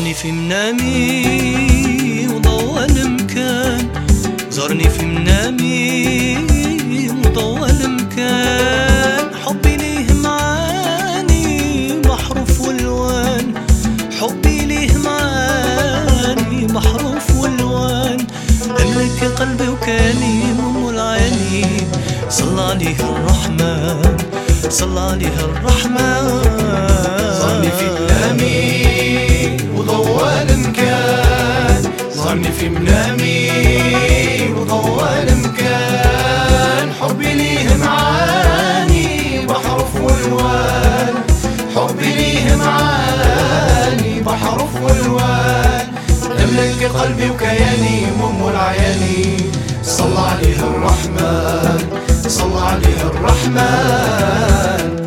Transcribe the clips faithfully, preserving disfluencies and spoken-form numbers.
زارني في منامي وضوى المكان، زارني في منامي وضوى المكان. حبي ليه معاني محروف والوان، حبي ليه معاني محروف والوان. أملك قلبي وكاني أم العيني، صلى عليه الرحمن، صلى عليه الرحمن. زارني في منامي وضوى المكان، زارني في منامي وضوى المكان. حبي ليه معاني بحرف والوان، حبي ليه معاني بحرف والوان. أملك قلبي وكياني أم العياني، صلى عليه الرحمن، صلى عليه الرحمن.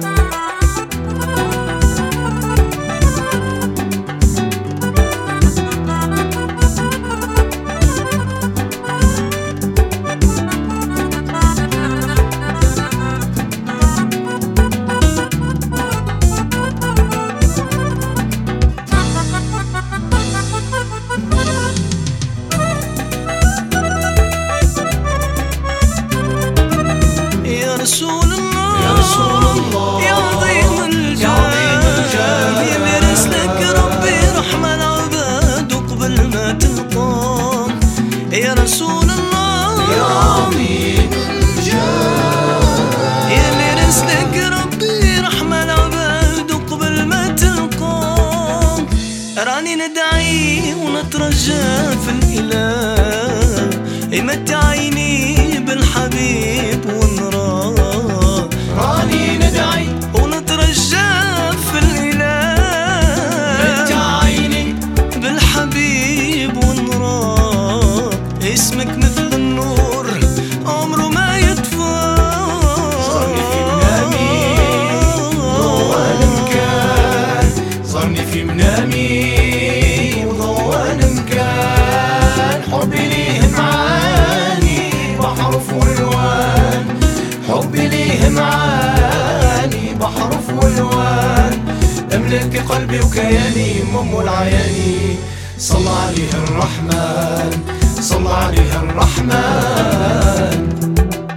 يا رسول الله يا رسول الله يا عظيم الجاه، يا مرسلك ربي رحمة العباد وقبل ما تلقاه. يا رسول الله يا عظيم الجاه، يا مرسلك ربي رحمة العباد وقبل ما تلقاه. راني ندعي ونترجى في الإله، يمتع عيني بالحبيب ونراه. راني ندعي ونترجى في الإله، متع عيني بالحبيب ونراه. اسمك مثل النور عمره ما يطفى. زارني في منامي وضوى المكان، زارني في منامي وضوى المكان. حبي ليه معاني بحرف والوان، حبي ليه معاني بحرف والوان. أملك قلبي وكياني أم العياني، صلى عليه الرحمن، صلى عليه الرحمن.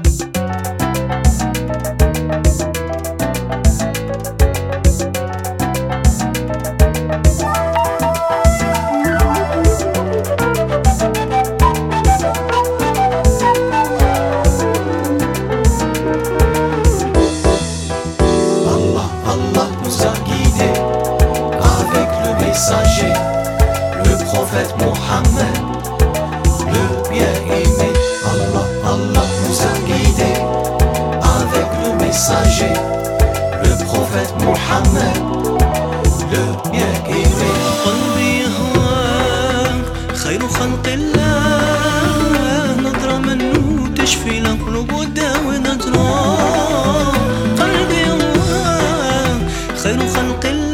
Le prophète Mohammed, le bien-aimé. Allah, Allah nous a guidés avec le messager, le prophète Mohammed, le bien-aimé. قلبي يهواك خير خلق الله، نظرة منه تشفي القلوب وتداوي نظرة. قلبي يهواك خير خلق الله،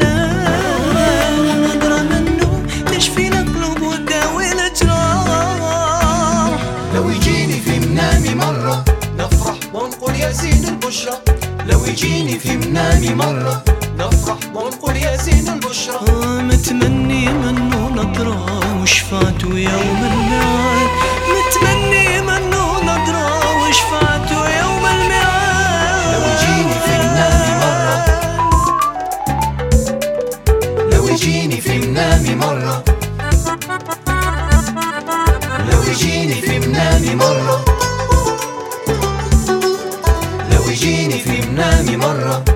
تشفي القلوب وتداوي الأجراح. لو يجيني في منامي مرة نفرح ونقول يا زين البشرى، لو يجيني في منامي مرة نفرح ونقول يا زين البشرى. آه متمني منه نظرة وشفعته يوم الميعاد، متمني منه نظرة وشفعته يوم الميعاد. لو يجيني في منامي مرة، لو يجيني في منامي مرة، لو يجيني في منامي مرة، لو يجيني في منامي مرة.